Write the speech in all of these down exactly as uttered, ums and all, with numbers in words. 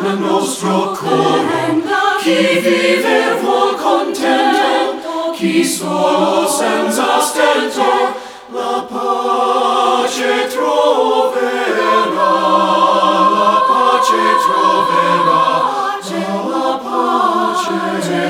nel nostro cuore, chi viver vuol contento, chi solo senza stento la pace troverà, la pace troverà, la pace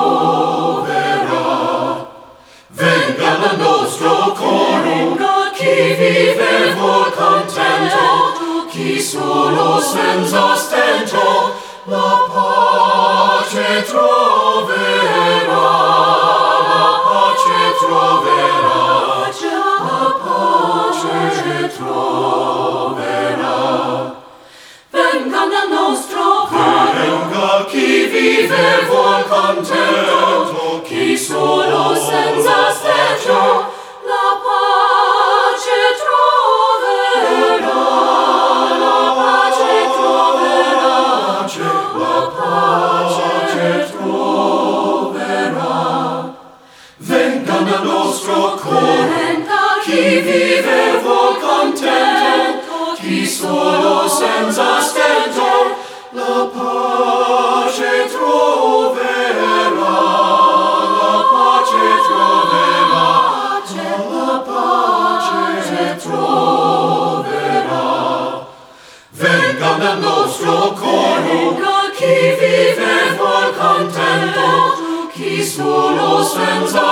troverà. Venga nel nostro cuore, chi viver vuol contento, chi solo senza stento la pace troverà, la pace troverà, la pace troverà. Venga nel nostro cuore, venga chi vive vuol contento, chi solo senza stento la pace troverà, la pace troverà, la pace troverà. Venga nel nostro cuore, chi vive vuol contento, chi solo senza stento la pace troverà, la pace troverà, la pace troverà. Venga nel nostro cuore, chi vive vuol contento, chi solo senza